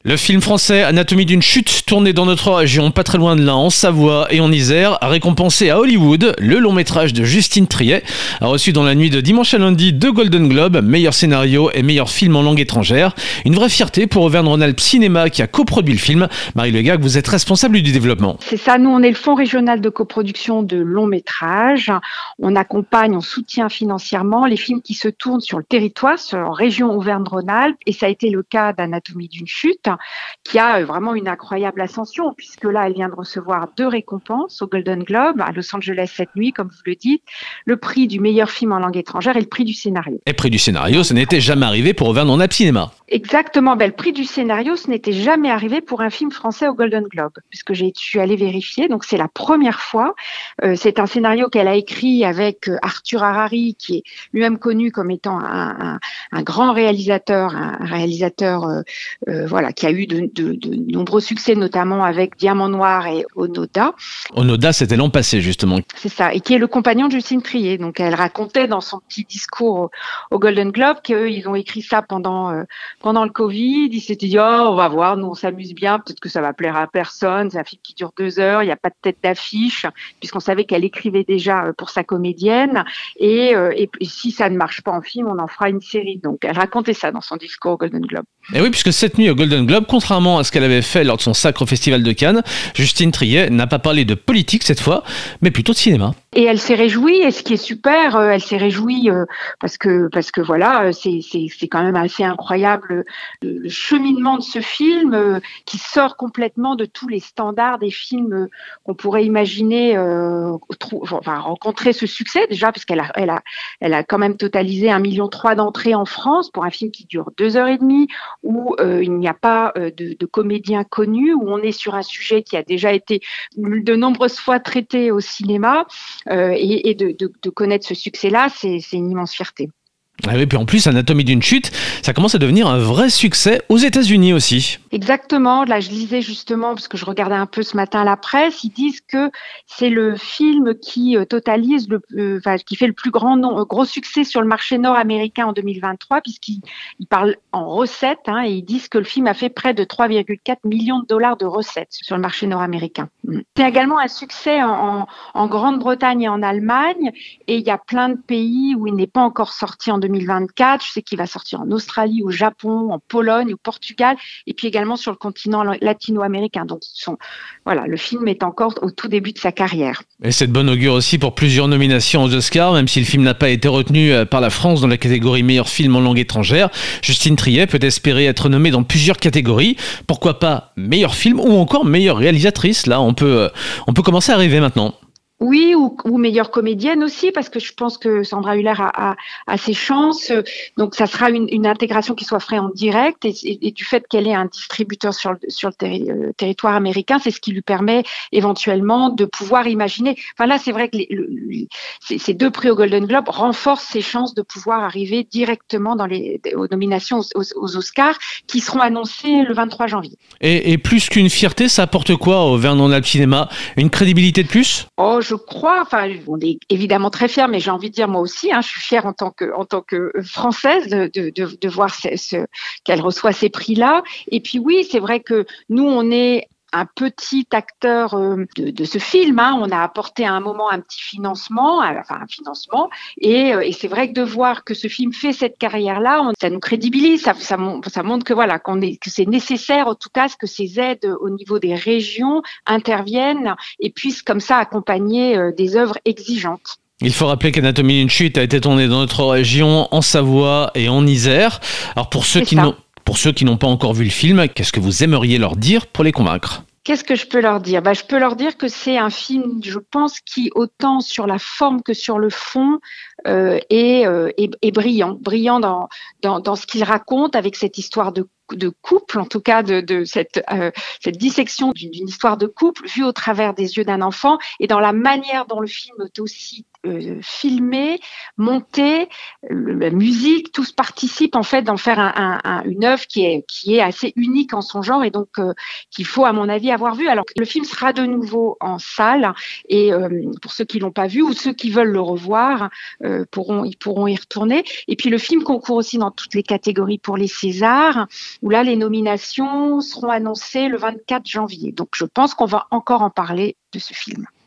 Le film français Anatomie d'une chute, tourné dans notre région, pas très loin de là, en Savoie et en Isère, a récompensé à Hollywood. Le long métrage de Justine Triet a reçu dans la nuit de dimanche à lundi 2 Golden Globes, meilleur scénario et meilleur film en langue étrangère. Une vraie fierté pour Auvergne-Rhône-Alpes Cinéma qui a coproduit le film. Marie Legag, vous êtes responsable du développement. C'est ça, nous on est le Fonds régional de coproduction de long métrage. On accompagne, on soutient financièrement les films qui se tournent sur le territoire, en région Auvergne-Rhône-Alpes, et ça a été le cas d'Anatomie d'une chute, qui a vraiment une incroyable ascension, puisque là, elle vient de recevoir 2 récompenses au Golden Globe, à Los Angeles cette nuit, comme vous le dites, le prix du meilleur film en langue étrangère et le prix du scénario. Et prix du scénario, ça n'était jamais arrivé pour Auvergne-Rhône-Alpes Cinéma. Exactement, le prix du scénario, ce n'était jamais arrivé pour un film français au Golden Globe, puisque je suis allée vérifier, donc c'est la première fois. C'est un scénario qu'elle a écrit avec Arthur Harari, qui est lui-même connu comme étant un grand réalisateur, voilà, qui a eu de nombreux succès, notamment avec Diamant Noir et Onoda. Onoda, c'était l'an passé, justement. C'est ça, et qui est le compagnon de Justine Triet. Donc elle racontait dans son petit discours au Golden Globe qu'ils ont écrit ça pendant le Covid. Ils s'étaient dit, on va voir, nous on s'amuse bien, peut-être que ça va plaire à personne, c'est un film qui dure 2 heures, il n'y a pas de tête d'affiche, puisqu'on savait qu'elle écrivait déjà pour sa comédienne, et si ça ne marche pas en film, on en fera une série. Donc elle racontait ça dans son discours au Golden Globe. Et oui, puisque cette nuit au Golden Globe, contrairement à ce qu'elle avait fait lors de son sacre au Festival de Cannes, Justine Triet n'a pas parlé de politique cette fois, mais plutôt de cinéma. Et elle s'est réjouie, et ce qui est super, elle s'est réjouie parce que voilà, c'est quand même assez incroyable le cheminement de ce film qui sort complètement de tous les standards des films qu'on pourrait imaginer rencontrer ce succès déjà, parce qu'elle a quand même totalisé 1,3 million d'entrées en France pour un film qui dure 2 heures et demie, où il n'y a pas de comédien connu, où on est sur un sujet qui a déjà été de nombreuses fois traité au cinéma. Et de connaître ce succès-là, c'est une immense fierté. Ah oui, puis en plus, Anatomie d'une chute, ça commence à devenir un vrai succès aux États-Unis aussi. Exactement. Là, je lisais justement, parce que je regardais un peu ce matin la presse, ils disent que c'est le film qui totalise qui fait le plus gros succès sur le marché nord-américain en 2023, puisqu'ils parlent en recettes, et ils disent que le film a fait près de 3,4 millions de dollars de recettes sur le marché nord-américain. C'est également un succès en Grande-Bretagne et en Allemagne, et il y a plein de pays où il n'est pas encore sorti en 2024. Je sais qu'il va sortir en Australie, au Japon, en Pologne, au Portugal, et puis également sur le continent latino-américain. Donc, le film est encore au tout début de sa carrière. Et c'est de bonne augure aussi pour plusieurs nominations aux Oscars, même si le film n'a pas été retenu par la France dans la catégorie meilleur film en langue étrangère. Justine Triet peut espérer être nommée dans plusieurs catégories. Pourquoi pas meilleur film ou encore meilleure réalisatrice. Là, on peut commencer à rêver maintenant. Oui, ou meilleure comédienne aussi, parce que je pense que Sandra Hüller a ses chances. Donc, ça sera une intégration qui soit faite en direct, et du fait qu'elle ait un distributeur sur le territoire américain, c'est ce qui lui permet éventuellement de pouvoir imaginer. Enfin là, c'est vrai que ces 2 prix au Golden Globe renforcent ses chances de pouvoir arriver directement aux nominations aux Oscars, qui seront annoncées le 23 janvier. Et plus qu'une fierté, ça apporte quoi au Auvergne-Rhône-Alpes Cinéma ? Une crédibilité de plus ? Je crois, on est évidemment très fiers, mais j'ai envie de dire moi aussi, je suis fière en tant que Française de voir qu'elle reçoit ces prix-là. Et puis oui, c'est vrai que nous, on est un petit acteur de ce film. On a apporté à un moment un petit financement, et c'est vrai que de voir que ce film fait cette carrière-là, ça nous crédibilise, ça montre que c'est nécessaire, en tout cas, que ces aides au niveau des régions interviennent et puissent comme ça accompagner des œuvres exigeantes. Il faut rappeler qu'Anatomie d'une chute a été tournée dans notre région, en Savoie et en Isère. Alors pour ceux qui n'ont pas encore vu le film, qu'est-ce que vous aimeriez leur dire pour les convaincre ? Qu'est-ce que je peux leur dire ? Je peux leur dire que c'est un film, je pense, qui, autant sur la forme que sur le fond, est brillant dans ce qu'il raconte, avec cette histoire de couple, en tout cas de cette dissection d'une histoire de couple vue au travers des yeux d'un enfant, et dans la manière dont le film est aussi filmé, monté, la musique, tout participe en fait d'en faire une œuvre qui est assez unique en son genre, et donc qu'il faut à mon avis avoir vu. Alors le film sera de nouveau en salle, et pour ceux qui l'ont pas vu ou ceux qui veulent le revoir, ils pourront y retourner. Et puis le film concourt aussi dans toutes les catégories pour les Césars, où là les nominations seront annoncées le 24 janvier. Donc je pense qu'on va encore en parler de ce film.